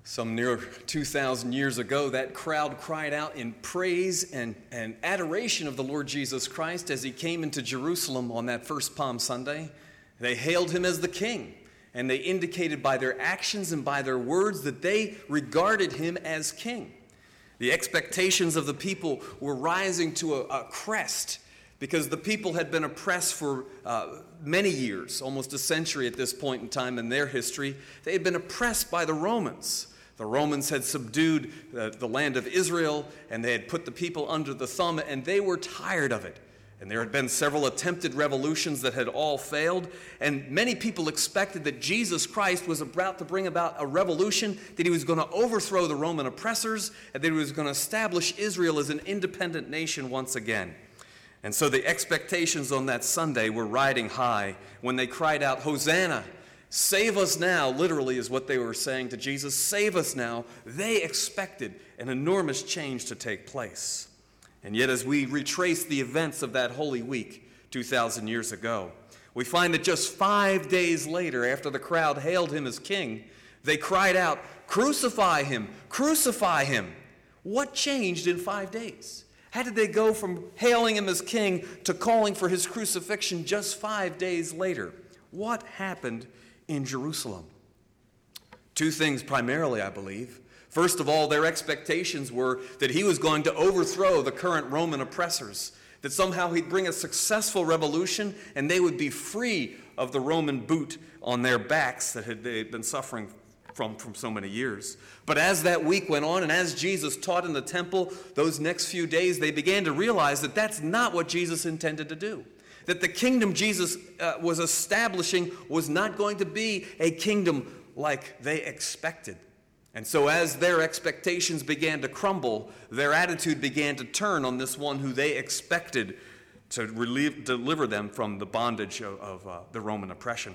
Some near 2,000 years ago, that crowd cried out in praise and adoration of the Lord Jesus Christ as he came into Jerusalem on that first Palm Sunday. They hailed him as the king, and they indicated by their actions and by their words that they regarded him as king. The expectations of the people were rising to a crest because the people had been oppressed for many years, almost a century at this point in time in their history. They had been oppressed by the Romans. The Romans had subdued the land of Israel, and they had put the people under the thumb, and they were tired of it. And there had been several attempted revolutions that had all failed, and many people expected that Jesus Christ was about to bring about a revolution, that he was going to overthrow the Roman oppressors, and that he was going to establish Israel as an independent nation once again. And so the expectations on that Sunday were riding high when they cried out, "Hosanna! Save us now," literally is what they were saying to Jesus. Save us now. They expected an enormous change to take place. And yet as we retrace the events of that Holy Week 2,000 years ago, we find that just 5 days later, after the crowd hailed him as king, they cried out, "Crucify him! Crucify him!" What changed in 5 days? How did they go from hailing him as king to calling for his crucifixion just 5 days later? What happened in Jerusalem? Two things primarily, I believe. First of all, their expectations were that he was going to overthrow the current Roman oppressors, that somehow he'd bring a successful revolution and they would be free of the Roman boot on their backs that they had been suffering from so many years. But as that week went on and as Jesus taught in the temple those next few days, they began to realize that that's not what Jesus intended to do. That the kingdom Jesus was establishing was not going to be a kingdom like they expected. And so as their expectations began to crumble, their attitude began to turn on this one who they expected to deliver them from the bondage of the Roman oppression.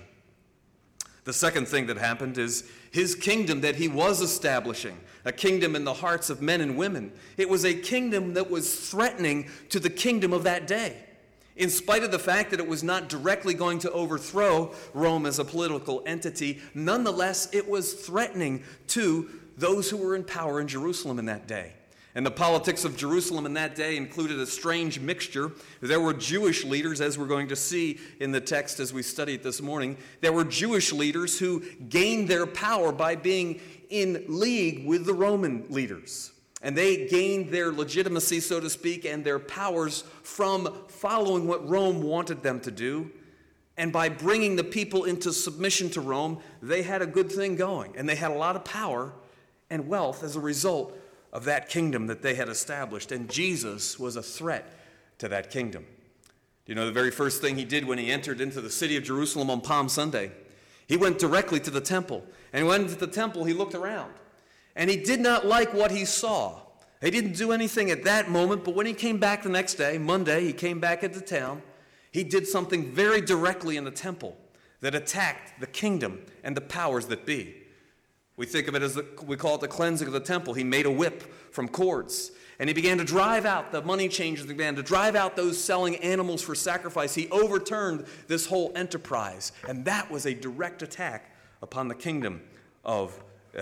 The second thing that happened is his kingdom that he was establishing, a kingdom in the hearts of men and women. It was a kingdom that was threatening to the kingdom of that day. In spite of the fact that it was not directly going to overthrow Rome as a political entity, nonetheless, it was threatening to those who were in power in Jerusalem in that day. And the politics of Jerusalem in that day included a strange mixture. There were Jewish leaders, as we're going to see in the text as we study it this morning. There were Jewish leaders who gained their power by being in league with the Roman leaders. And they gained their legitimacy, so to speak, and their powers from following what Rome wanted them to do. And by bringing the people into submission to Rome, they had a good thing going. And they had a lot of power and wealth as a result of that kingdom that they had established. And Jesus was a threat to that kingdom. You know, the very first thing he did when he entered into the city of Jerusalem on Palm Sunday, he went directly to the temple. And when he went to the temple, he looked around. And he did not like what he saw. He didn't do anything at that moment, but when he came back the next day, Monday, he came back into town, he did something very directly in the temple that attacked the kingdom and the powers that be. We think of it as, we call it the cleansing of the temple. He made a whip from cords, and he began to drive out the money changers, began to drive out those selling animals for sacrifice. He overturned this whole enterprise, and that was a direct attack upon the kingdom of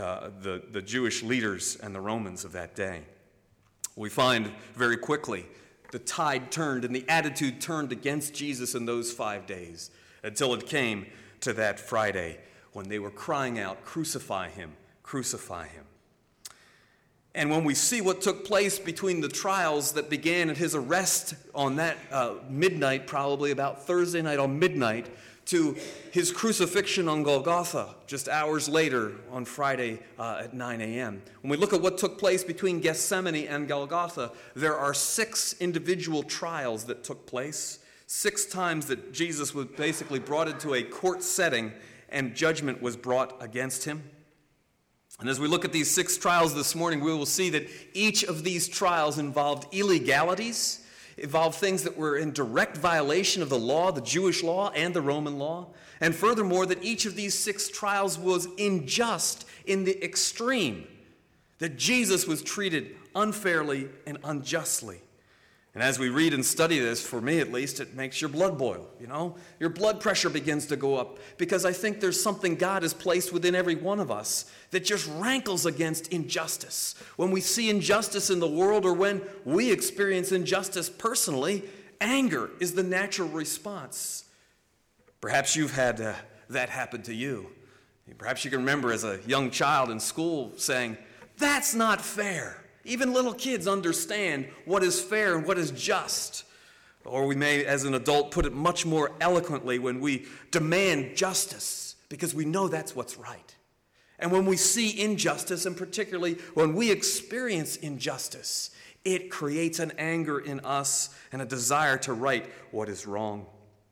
the Jewish leaders and the Romans of that day. We find very quickly the tide turned and the attitude turned against Jesus in those 5 days until it came to that Friday when they were crying out, "Crucify him, crucify him." And when we see what took place between the trials that began at his arrest on that midnight, probably about Thursday night on midnight, to his crucifixion on Golgotha just hours later on Friday at 9 a.m. When we look at what took place between Gethsemane and Golgotha, there are 6 individual trials that took place, 6 times that Jesus was basically brought into a court setting and judgment was brought against him. And as we look at these 6 trials this morning, we will see that each of these trials involved illegalities, involved things that were in direct violation of the law, the Jewish law and the Roman law. And furthermore, that each of these 6 trials was unjust in the extreme, that Jesus was treated unfairly and unjustly. And as we read and study this, for me at least, it makes your blood boil, you know? Your blood pressure begins to go up because I think there's something God has placed within every one of us that just rankles against injustice. When we see injustice in the world or when we experience injustice personally, anger is the natural response. Perhaps you've had that happen to you. Perhaps you can remember as a young child in school saying, "That's not fair." Even little kids understand what is fair and what is just. Or we may, as an adult, put it much more eloquently when we demand justice because we know that's what's right. And when we see injustice, and particularly when we experience injustice, it creates an anger in us and a desire to right what is wrong.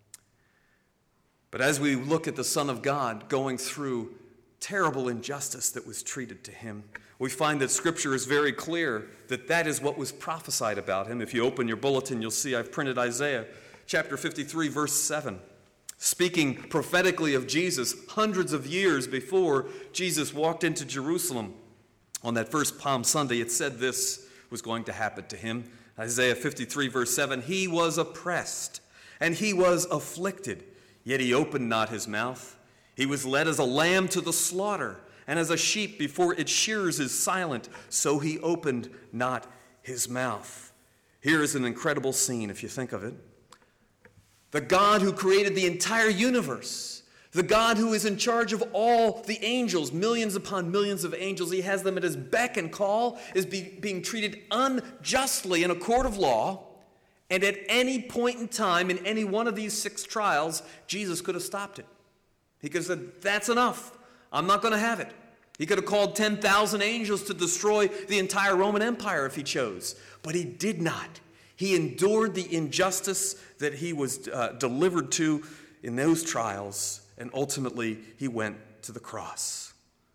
But as we look at the Son of God going through terrible injustice that was treated to him, we find that Scripture is very clear that that is what was prophesied about him. If you open your bulletin, you'll see I've printed Isaiah chapter 53, verse 7. Speaking prophetically of Jesus hundreds of years before Jesus walked into Jerusalem on that first Palm Sunday, it said this was going to happen to him. Isaiah 53, verse 7, "He was oppressed and he was afflicted, yet he opened not his mouth. He was led as a lamb to the slaughter, and as a sheep before its shearers is silent, so he opened not his mouth." Here is an incredible scene, if you think of it. The God who created the entire universe, the God who is in charge of all the angels, millions upon millions of angels, he has them at his beck and call, is being treated unjustly in a court of law. And at any point in time, in any one of these 6 trials, Jesus could have stopped it. He could have said, "That's enough. I'm not going to have it." He could have called 10,000 angels to destroy the entire Roman Empire if he chose. But he did not. He endured the injustice that he was delivered to in those trials, and ultimately he went to the cross.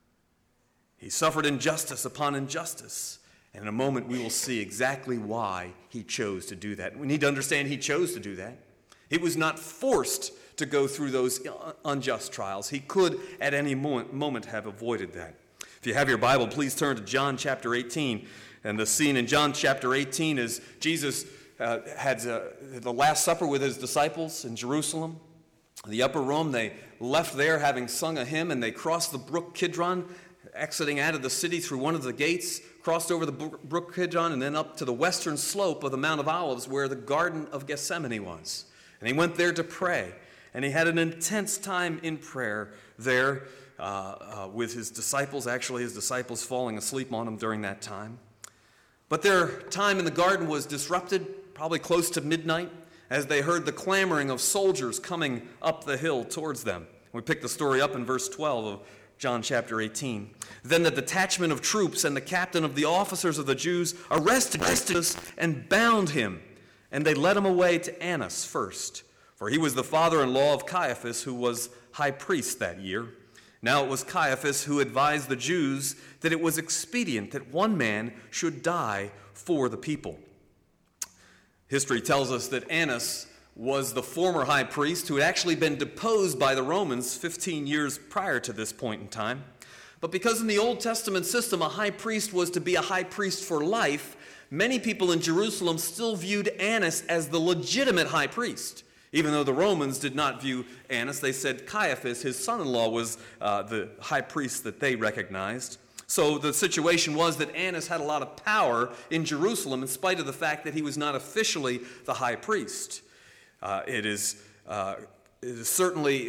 He suffered injustice upon injustice. And in a moment we will see exactly why he chose to do that. We need to understand he chose to do that. He was not forced to go through those unjust trials. He could at any moment have avoided that. If you have your Bible, please turn to John chapter 18. And the scene in John chapter 18 is Jesus had the Last Supper with his disciples in Jerusalem. In the upper room, they left there having sung a hymn, and they crossed the brook Kidron, exiting out of the city through one of the gates, crossed over the brook Kidron, and then up to the western slope of the Mount of Olives where the Garden of Gethsemane was. And he went there to pray. And he had an intense time in prayer there with his disciples, actually his disciples falling asleep on him during that time. But their time in the garden was disrupted, probably close to midnight, as they heard the clamoring of soldiers coming up the hill towards them. We pick the story up in verse 12 of John chapter 18. "Then the detachment of troops and the captain of the officers of the Jews arrested Jesus and bound him, and they led him away to Annas first. For he was the father-in-law of Caiaphas, who was high priest that year. Now it was Caiaphas who advised the Jews that it was expedient that one man should die for the people." History tells us that Annas was the former high priest who had actually been deposed by the Romans 15 years prior to this point in time. But because in the Old Testament system a high priest was to be a high priest for life, many people in Jerusalem still viewed Annas as the legitimate high priest. Even though the Romans did not view Annas, they said Caiaphas, his son-in-law, was the high priest that they recognized. So the situation was that Annas had a lot of power in Jerusalem in spite of the fact that he was not officially the high priest. It is certainly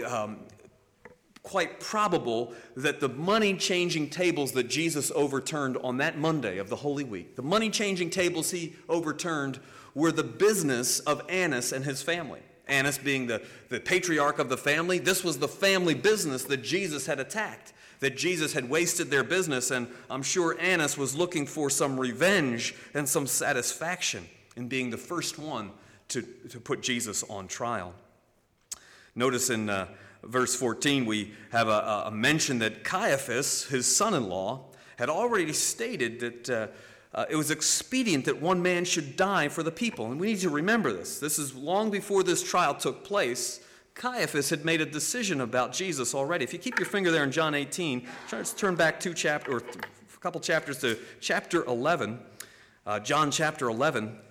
quite probable that the money-changing tables that Jesus overturned on that Monday of the Holy Week, the money-changing tables he overturned were the business of Annas and his family. Annas being the patriarch of the family, this was the family business that Jesus had attacked, that Jesus had wasted their business, and I'm sure Annas was looking for some revenge and some satisfaction in being the first one to put Jesus on trial. Notice in verse 14 we have a mention that Caiaphas, his son-in-law, had already stated that it was expedient that one man should die for the people. And we need to remember this. This is long before this trial took place. Caiaphas had made a decision about Jesus already. If you keep your finger there in John 18, let's turn back a couple chapters to chapter 11, John chapter 11.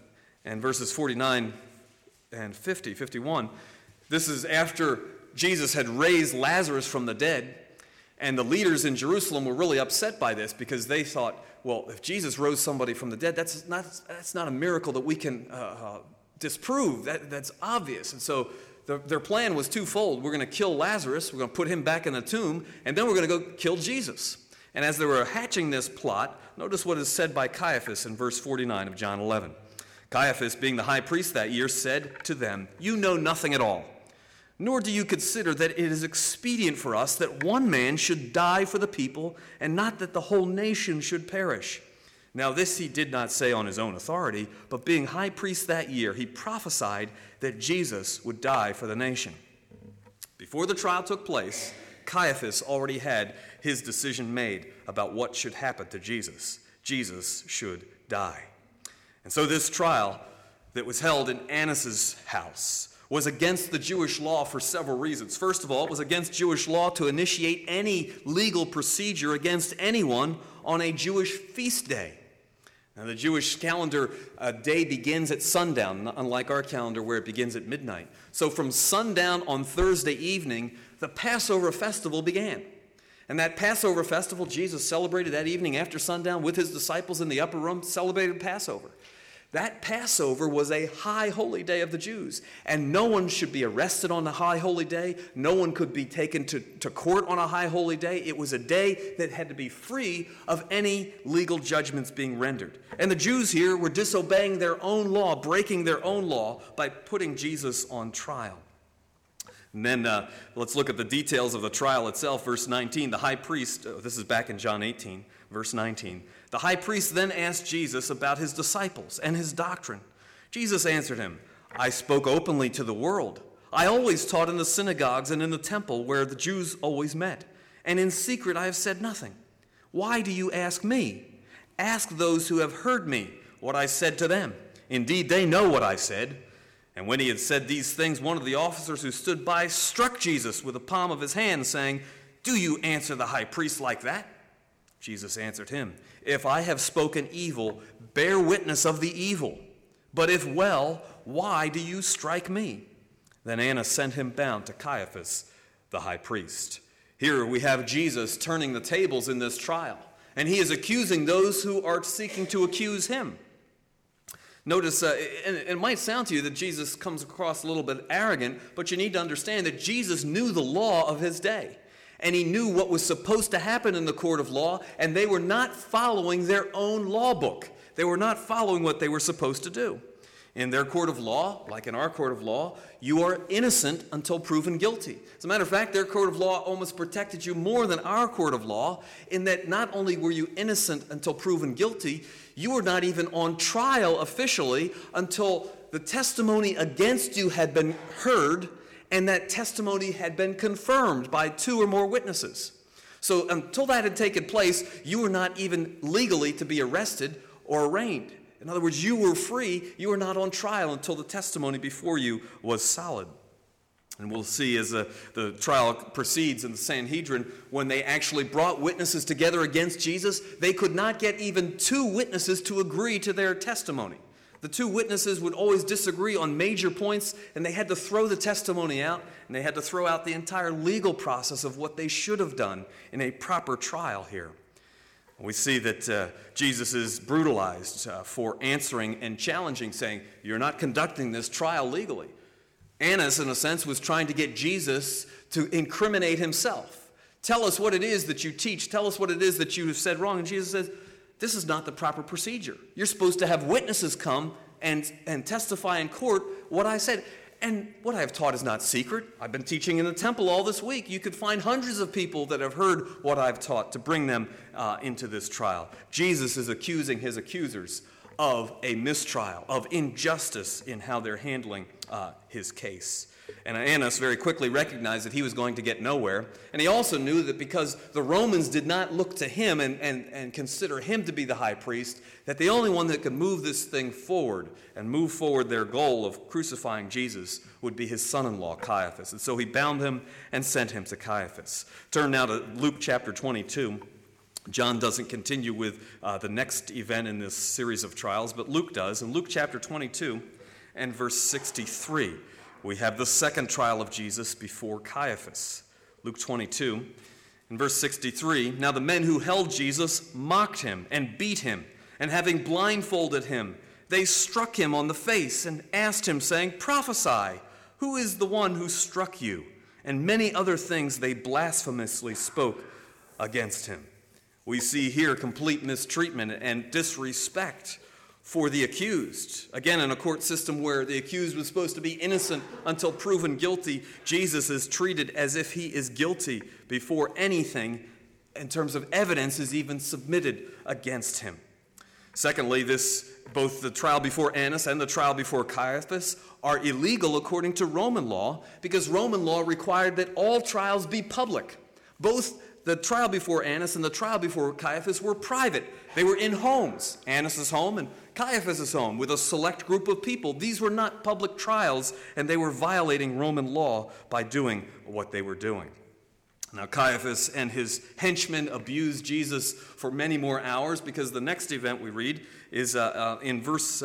And verses 49 and 51, this is after Jesus had raised Lazarus from the dead, and the leaders in Jerusalem were really upset by this because they thought, well, if Jesus rose somebody from the dead, that's not a miracle that we can disprove. That's obvious. And so their plan was twofold. We're going to kill Lazarus, we're going to put him back in the tomb, and then we're going to go kill Jesus. And as they were hatching this plot, notice what is said by Caiaphas in verse 49 of John 11. Caiaphas, being the high priest that year, said to them, "You know nothing at all, nor do you consider that it is expedient for us that one man should die for the people, and not that the whole nation should perish." Now this he did not say on his own authority, but being high priest that year, he prophesied that Jesus would die for the nation. Before the trial took place, Caiaphas already had his decision made about what should happen to Jesus. Jesus should die. And so this trial that was held in Annas' house was against the Jewish law for several reasons. First of all, it was against Jewish law to initiate any legal procedure against anyone on a Jewish feast day. Now, the Jewish calendar day begins at sundown, unlike our calendar where it begins at midnight. So from sundown on Thursday evening, the Passover festival began. And that Passover festival, Jesus celebrated that evening after sundown with his disciples in the upper room, celebrated Passover. That Passover was a high holy day of the Jews, and no one should be arrested on the high holy day. No one could be taken to court on a high holy day. It was a day that had to be free of any legal judgments being rendered. And the Jews here were disobeying their own law, breaking their own law by putting Jesus on trial. And then let's look at the details of the trial itself. Verse 19, the high priest, this is back in John 18, verse 19. The high priest then asked Jesus about his disciples and his doctrine. Jesus answered him, "I spoke openly to the world. I always taught in the synagogues and in the temple where the Jews always met. And in secret I have said nothing. Why do you ask me? Ask those who have heard me what I said to them. Indeed, they know what I said." And when he had said these things, one of the officers who stood by struck Jesus with the palm of his hand, saying, "Do you answer the high priest like that?" Jesus answered him, "If I have spoken evil, bear witness of the evil. But if well, why do you strike me?" Then Annas sent him bound to Caiaphas, the high priest. Here we have Jesus turning the tables in this trial, and he is accusing those who are seeking to accuse him. Notice, it might sound to you that Jesus comes across a little bit arrogant, but you need to understand that Jesus knew the law of his day. And he knew what was supposed to happen in the court of law, and they were not following their own law book. They were not following what they were supposed to do. In their court of law, like in our court of law, you are innocent until proven guilty. As a matter of fact, their court of law almost protected you more than our court of law, in that not only were you innocent until proven guilty, you were not even on trial officially until the testimony against you had been heard, and that testimony had been confirmed by 2 or more witnesses. So until that had taken place, you were not even legally to be arrested or arraigned. In other words, you were free. You were not on trial until the testimony before you was solid. And we'll see as the trial proceeds in the Sanhedrin, when they actually brought witnesses together against Jesus, they could not get even 2 witnesses to agree to their testimony. The 2 witnesses would always disagree on major points, and they had to throw the testimony out, and they had to throw out the entire legal process of what they should have done in a proper trial here. We see that Jesus is brutalized for answering and challenging, saying, "You're not conducting this trial legally." Annas, in a sense, was trying to get Jesus to incriminate himself. "Tell us what it is that you teach. Tell us what it is that you have said wrong." And Jesus says, "This is not the proper procedure. You're supposed to have witnesses come and testify in court what I said. And what I have taught is not secret. I've been teaching in the temple all this week. You could find hundreds of people that have heard what I've taught to bring them into this trial." Jesus is accusing his accusers of a mistrial, of injustice in how they're handling his case. And Annas very quickly recognized that he was going to get nowhere. And he also knew that because the Romans did not look to him and consider him to be the high priest, that the only one that could move this thing forward and move forward their goal of crucifying Jesus would be his son-in-law, Caiaphas. And so he bound him and sent him to Caiaphas. Turn now to Luke chapter 22, John doesn't continue with the next event in this series of trials, but Luke does. In Luke chapter 22 and verse 63, we have the second trial of Jesus before Caiaphas. Luke 22 and verse 63, "Now the men who held Jesus mocked him and beat him, and having blindfolded him, they struck him on the face and asked him, saying, 'Prophesy, who is the one who struck you?' And many other things they blasphemously spoke against him." We see here complete mistreatment and disrespect for the accused. Again, in a court system where the accused was supposed to be innocent until proven guilty, Jesus is treated as if he is guilty before anything in terms of evidence is even submitted against him. Secondly, both the trial before Annas and the trial before Caiaphas are illegal according to Roman law, because Roman law required that all trials be public. Both the trial before Annas and the trial before Caiaphas were private. They were in homes, Annas' home and Caiaphas' home, with a select group of people. These were not public trials, and they were violating Roman law by doing what they were doing. Now, Caiaphas and his henchmen abused Jesus for many more hours, because the next event we read is in verse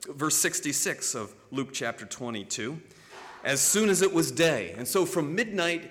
66 of Luke chapter 22. "As soon as it was day," and so from midnight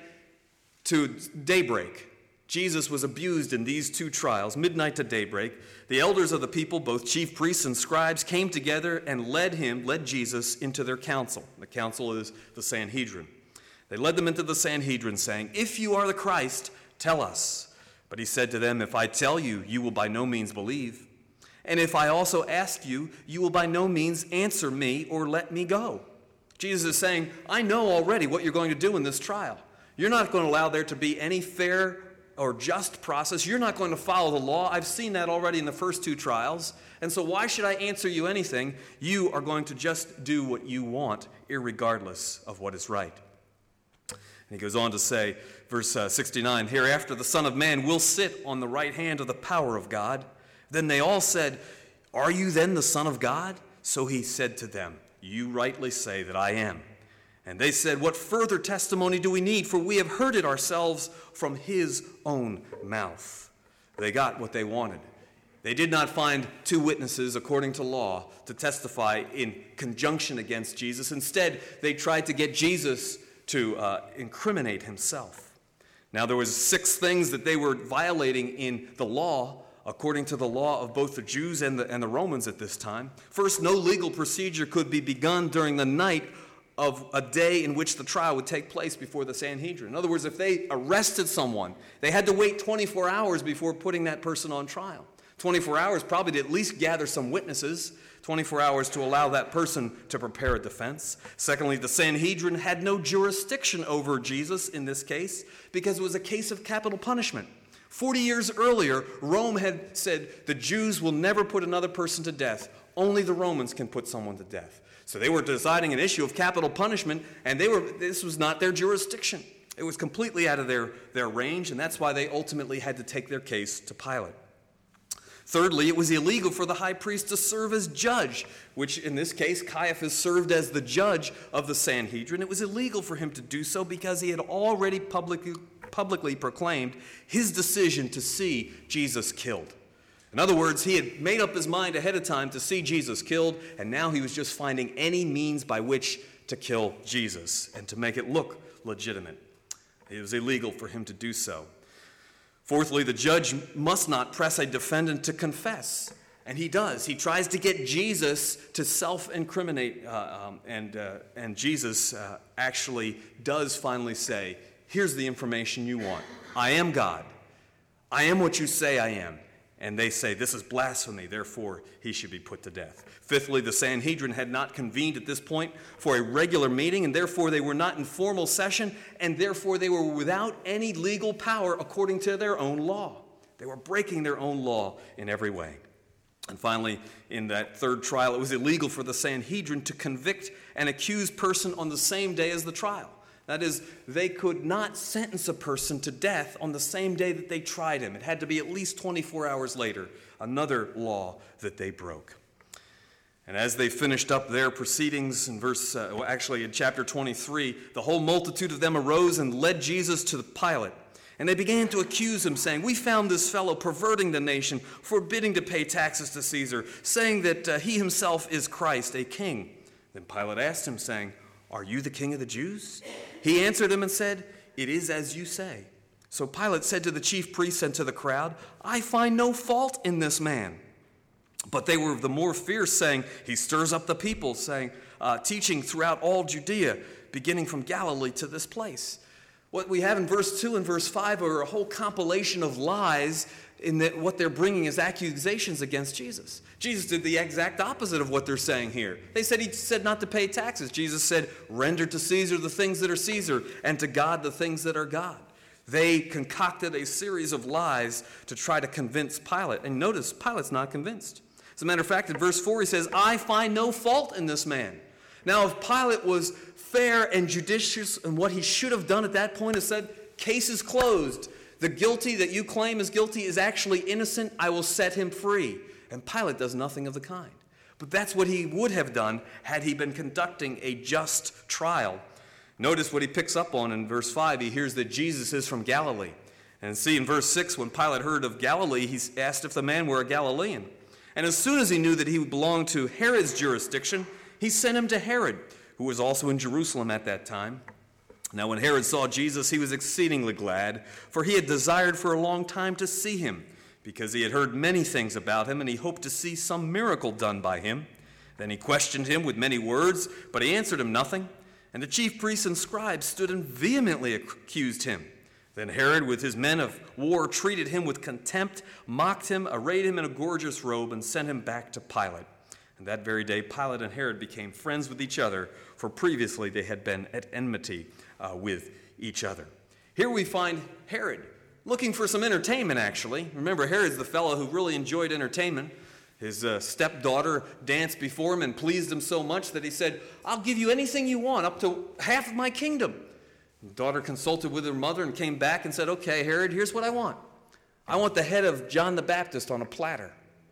to daybreak, Jesus was abused in these two trials, midnight to daybreak. "The elders of the people, both chief priests and scribes, came together and led Jesus into their council." The council is the Sanhedrin. "They led them into the Sanhedrin, saying, 'If you are the Christ, tell us.' But he said to them, 'If I tell you, you will by no means believe. And if I also ask you, you will by no means answer me or let me go.'" Jesus is saying, I know already what you're going to do in this trial. You're not going to allow there to be any fair or just process. You're not going to follow the law. I've seen that already in the first two trials. And so why should I answer you anything? You are going to just do what you want, irregardless of what is right. And he goes on to say, verse 69, "Hereafter the Son of Man will sit on the right hand of the power of God." Then they all said, "Are you then the Son of God?" So he said to them, "You rightly say that I am." And they said, "What further testimony do we need? For we have heard it ourselves from his own mouth." They got what they wanted. They did not find two witnesses according to law to testify in conjunction against Jesus. Instead, they tried to get Jesus to incriminate himself. Now, there was 6 things that they were violating in the law, according to the law of both the Jews and the Romans at this time. First, no legal procedure could be begun during the night of a day in which the trial would take place before the Sanhedrin. In other words, if they arrested someone, they had to wait 24 hours before putting that person on trial. 24 hours probably to at least gather some witnesses, 24 hours to allow that person to prepare a defense. Secondly, the Sanhedrin had no jurisdiction over Jesus in this case, because it was a case of capital punishment. 40 years earlier, Rome had said the Jews will never put another person to death. Only the Romans can put someone to death. So they were deciding an issue of capital punishment, and this was not their jurisdiction. It was completely out of their range, and that's why they ultimately had to take their case to Pilate. Thirdly, it was illegal for the high priest to serve as judge, which in this case, Caiaphas served as the judge of the Sanhedrin. It was illegal for him to do so because he had already publicly proclaimed his decision to see Jesus killed. In other words, he had made up his mind ahead of time to see Jesus killed, and now he was just finding any means by which to kill Jesus and to make it look legitimate. It was illegal for him to do so. Fourthly, the judge must not press a defendant to confess, and he does. He tries to get Jesus to self-incriminate, and Jesus actually does finally say, "Here's the information you want. I am God. I am what you say I am." And they say, "This is blasphemy, therefore he should be put to death." Fifthly, the Sanhedrin had not convened at this point for a regular meeting, and therefore they were not in formal session, and therefore they were without any legal power according to their own law. They were breaking their own law in every way. And finally, in that third trial, it was illegal for the Sanhedrin to convict an accused person on the same day as the trial. That is, they could not sentence a person to death on the same day that they tried him. It had to be at least 24 hours later, another law that they broke. And as they finished up their proceedings in in chapter 23, the whole multitude of them arose and led Jesus to Pilate. And they began to accuse him, saying, "We found this fellow perverting the nation, forbidding to pay taxes to Caesar, saying that he himself is Christ, a king." Then Pilate asked him, saying, "Are you the king of the Jews?" He answered him and said, "It is as you say." So Pilate said to the chief priests and to the crowd, "I find no fault in this man." But they were the more fierce, saying, "He stirs up the people," saying, teaching throughout all Judea, beginning from Galilee to this place. What we have in verse 2 and verse 5 are a whole compilation of lies in that what they're bringing as accusations against Jesus. Jesus did the exact opposite of what they're saying here. They said he said not to pay taxes. Jesus said, "Render to Caesar the things that are Caesar, and to God the things that are God." They concocted a series of lies to try to convince Pilate. And notice, Pilate's not convinced. As a matter of fact, in verse 4 he says, "I find no fault in this man." Now, if Pilate was fair and judicious, and what he should have done at that point is said, "Case is closed. The guilty that you claim is guilty is actually innocent. I will set him free." And Pilate does nothing of the kind. But that's what he would have done had he been conducting a just trial. Notice what he picks up on in verse 5. He hears that Jesus is from Galilee. And see in verse 6, when Pilate heard of Galilee, he asked if the man were a Galilean. And as soon as he knew that he belonged to Herod's jurisdiction, he sent him to Herod, who was also in Jerusalem at that time. Now when Herod saw Jesus, he was exceedingly glad, for he had desired for a long time to see him, because he had heard many things about him, and he hoped to see some miracle done by him. Then he questioned him with many words, but he answered him nothing. And the chief priests and scribes stood and vehemently accused him. Then Herod, with his men of war, treated him with contempt, mocked him, arrayed him in a gorgeous robe, and sent him back to Pilate. And that very day, Pilate and Herod became friends with each other, for previously they had been at enmity with each other. Here we find Herod looking for some entertainment, actually. Remember, Herod's the fellow who really enjoyed entertainment. His stepdaughter danced before him and pleased him so much that he said, "I'll give you anything you want, up to half of my kingdom." The daughter consulted with her mother and came back and said, "Okay, Herod, here's what I want. I want the head of John the Baptist on a platter."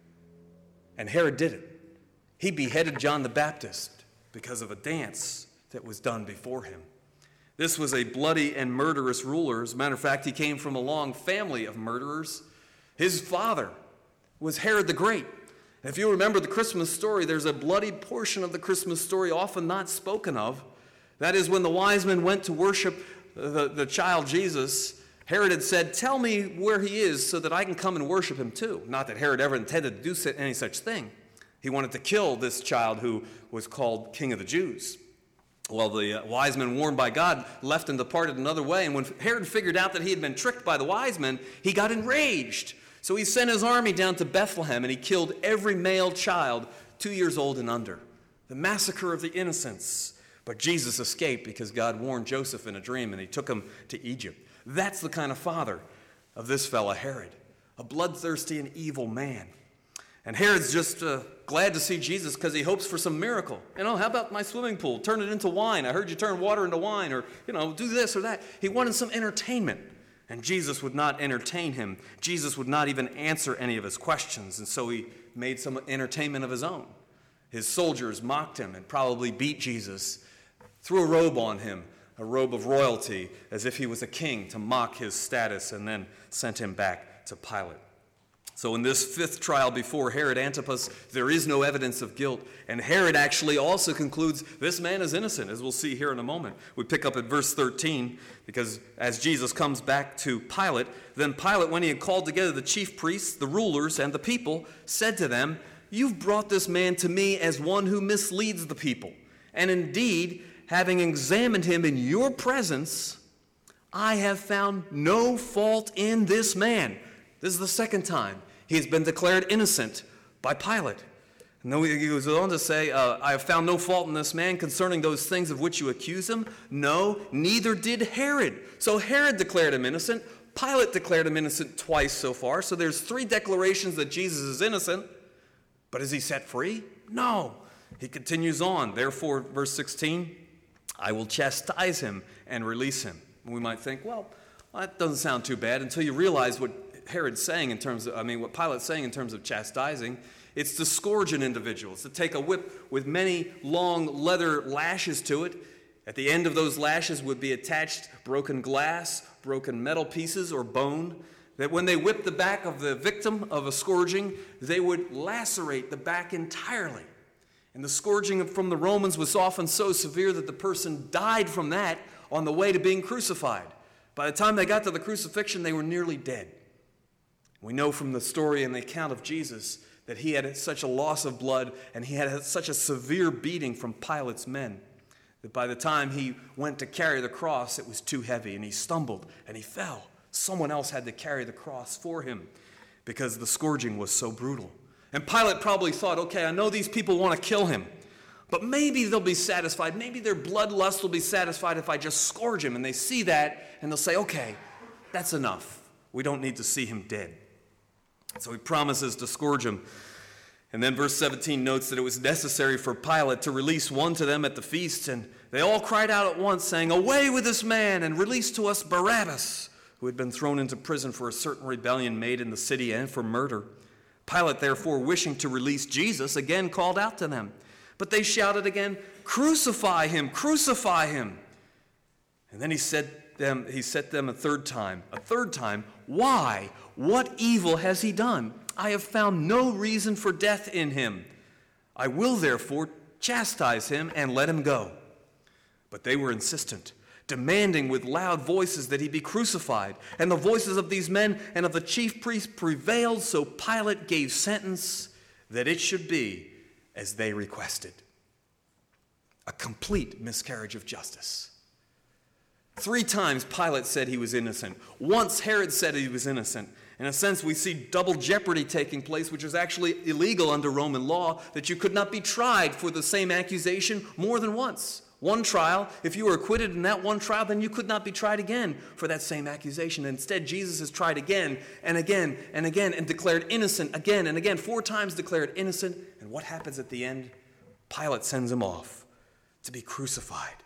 And Herod did it. He beheaded John the Baptist because of a dance that was done before him. This was a bloody and murderous ruler. As a matter of fact, he came from a long family of murderers. His father was Herod the Great. And if you remember the Christmas story, there's a bloody portion of the Christmas story often not spoken of. That is when the wise men went to worship the child Jesus. Herod had said, "Tell me where he is so that I can come and worship him too." Not that Herod ever intended to do any such thing. He wanted to kill this child who was called King of the Jews. Well, the wise men, warned by God, left and departed another way. And when Herod figured out that he had been tricked by the wise men, he got enraged. So he sent his army down to Bethlehem, and he killed every male child 2 years old and under. The massacre of the innocents. But Jesus escaped because God warned Joseph in a dream, and he took him to Egypt. That's the kind of father of this fella, Herod, a bloodthirsty and evil man. And Herod's just glad to see Jesus because he hopes for some miracle. How about my swimming pool? Turn it into wine. I heard you turn water into wine, or, do this or that. He wanted some entertainment. And Jesus would not entertain him. Jesus would not even answer any of his questions. And so he made some entertainment of his own. His soldiers mocked him and probably beat Jesus, threw a robe on him, a robe of royalty, as if he was a king, to mock his status, and then sent him back to Pilate. So in this fifth trial before Herod Antipas, there is no evidence of guilt. And Herod actually also concludes this man is innocent, as we'll see here in a moment. We pick up at verse 13, because as Jesus comes back to Pilate, then Pilate, when he had called together the chief priests, the rulers, and the people, said to them, "You've brought this man to me as one who misleads the people. And indeed, having examined him in your presence, I have found no fault in this man." This is the second time he has been declared innocent by Pilate. And then he goes on to say, "I have found no fault in this man concerning those things of which you accuse him. No, neither did Herod." So Herod declared him innocent. Pilate declared him innocent twice so far. So there's 3 declarations that Jesus is innocent. But is he set free? No. He continues on. Therefore, verse 16, "I will chastise him and release him." We might think, well, that doesn't sound too bad until you realize what Herod's saying what Pilate's saying in terms of chastising. It's to scourge an individual. It's to take a whip with many long leather lashes to it At the end of those lashes would be attached broken glass, broken metal pieces, or bone, that when they whipped the back of the victim of a scourging, they would lacerate the back entirely. And the scourging from the Romans was often so severe that the person died from that on the way to being crucified. By the time they got to the crucifixion, they were nearly dead. We know from the story and the account of Jesus that he had such a loss of blood and he had such a severe beating from Pilate's men that by the time he went to carry the cross, it was too heavy and he stumbled and he fell. Someone else had to carry the cross for him because the scourging was so brutal. And Pilate probably thought, okay, I know these people want to kill him, but maybe they'll be satisfied. Maybe their bloodlust will be satisfied if I just scourge him. And they see that and they'll say, okay, that's enough. We don't need to see him dead. So he promises to scourge him. And then verse 17 notes that it was necessary for Pilate to release one to them at the feast. And they all cried out at once, saying, away with this man and release to us Barabbas, who had been thrown into prison for a certain rebellion made in the city and for murder. Pilate, therefore, wishing to release Jesus, again called out to them. But they shouted again, crucify him, crucify him. And then he set them a third time, why? What evil has he done? I have found no reason for death in him. I will therefore chastise him and let him go. But they were insistent, demanding with loud voices that he be crucified. And the voices of these men and of the chief priests prevailed, so Pilate gave sentence that it should be as they requested. A complete miscarriage of justice. 3 times Pilate said he was innocent. Once Herod said he was innocent. In a sense, we see double jeopardy taking place, which is actually illegal under Roman law, that you could not be tried for the same accusation more than once. One trial, if you were acquitted in that one trial, then you could not be tried again for that same accusation. Instead, Jesus is tried again and again and again and declared innocent again and again. 4 times declared innocent. And what happens at the end? Pilate sends him off to be crucified.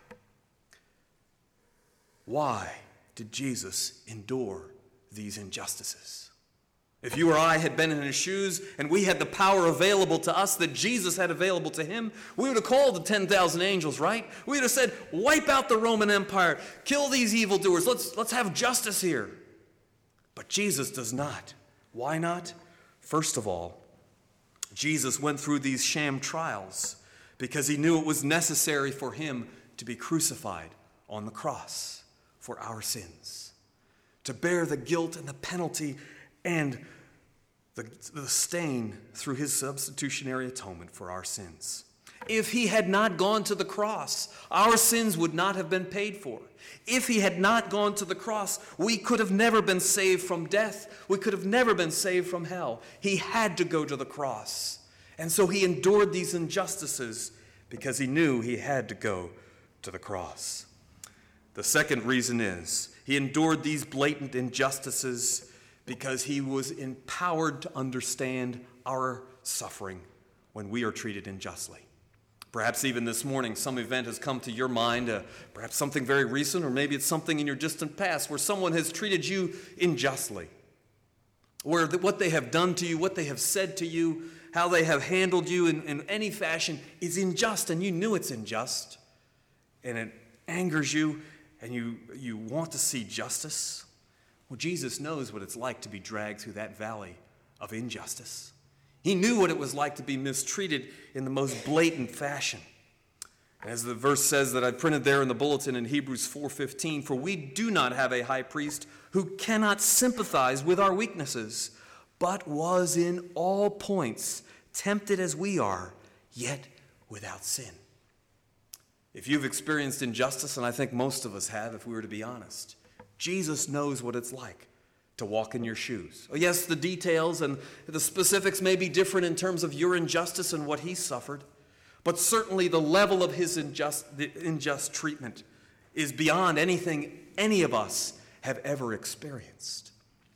Why did Jesus endure these injustices? If you or I had been in his shoes and we had the power available to us that Jesus had available to him, we would have called the 10,000 angels, right? We would have said, wipe out the Roman Empire, kill these evildoers, let's have justice here. But Jesus does not. Why not? First of all, Jesus went through these sham trials because he knew it was necessary for him to be crucified on the cross for our sins, to bear the guilt and the penalty and the stain through his substitutionary atonement for our sins. If he had not gone to the cross, our sins would not have been paid for. If he had not gone to the cross, we could have never been saved from death. We could have never been saved from hell. He had to go to the cross. And so he endured these injustices because he knew he had to go to the cross. The second reason is he endured these blatant injustices because he was empowered to understand our suffering when we are treated unjustly. Perhaps even this morning some event has come to your mind, perhaps something very recent, or maybe it's something in your distant past where someone has treated you unjustly, where what they have done to you, what they have said to you, how they have handled you in any fashion is unjust, and you knew it's unjust, and it angers you, and you want to see justice. Well, Jesus knows what it's like to be dragged through that valley of injustice. He knew what it was like to be mistreated in the most blatant fashion. As the verse says that I printed there in the bulletin in Hebrews 4:15, for we do not have a high priest who cannot sympathize with our weaknesses, but was in all points tempted as we are, yet without sin. If you've experienced injustice, and I think most of us have, if we were to be honest, Jesus knows what it's like to walk in your shoes. Oh, yes, the details and the specifics may be different in terms of your injustice and what he suffered, but certainly the level of his unjust treatment is beyond anything any of us have ever experienced.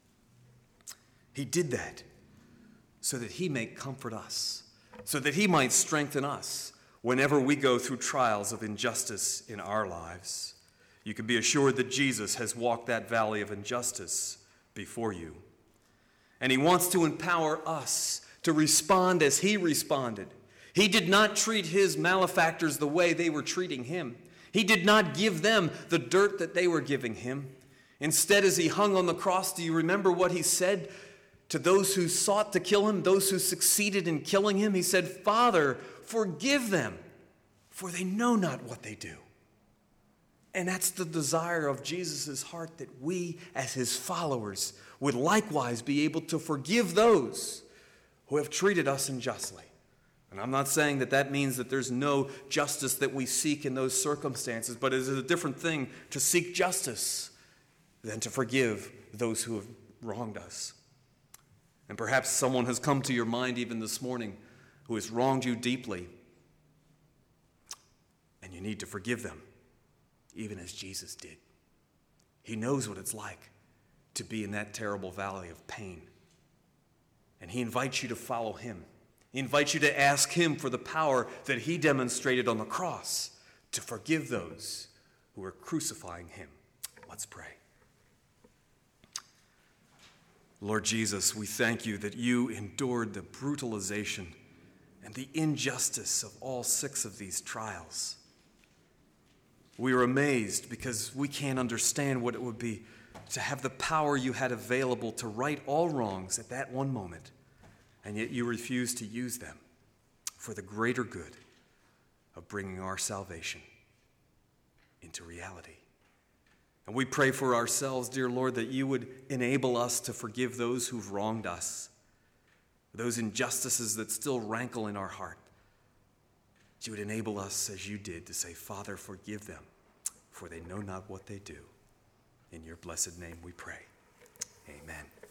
He did that so that he might comfort us, so that he might strengthen us whenever we go through trials of injustice in our lives. You can be assured that Jesus has walked that valley of injustice before you. And he wants to empower us to respond as he responded. He did not treat his malefactors the way they were treating him. He did not give them the dirt that they were giving him. Instead, as he hung on the cross, do you remember what he said to those who sought to kill him, those who succeeded in killing him? He said, "Father, forgive them, for they know not what they do." And that's the desire of Jesus' heart, that we as his followers would likewise be able to forgive those who have treated us unjustly. And I'm not saying that that means that there's no justice that we seek in those circumstances, but it is a different thing to seek justice than to forgive those who have wronged us. And perhaps someone has come to your mind even this morning who has wronged you deeply, and you need to forgive them, even as Jesus did. He knows what it's like to be in that terrible valley of pain. And he invites you to follow him. He invites you to ask him for the power that he demonstrated on the cross to forgive those who are crucifying him. Let's pray. Lord Jesus, we thank you that you endured the brutalization and the injustice of all 6 of these trials. We are amazed because we can't understand what it would be to have the power you had available to right all wrongs at that one moment, and yet you refused to use them for the greater good of bringing our salvation into reality. And we pray for ourselves, dear Lord, that you would enable us to forgive those who've wronged us, those injustices that still rankle in our heart. That you would enable us, as you did, to say, "Father, forgive them, for they know not what they do." In your blessed name we pray. Amen.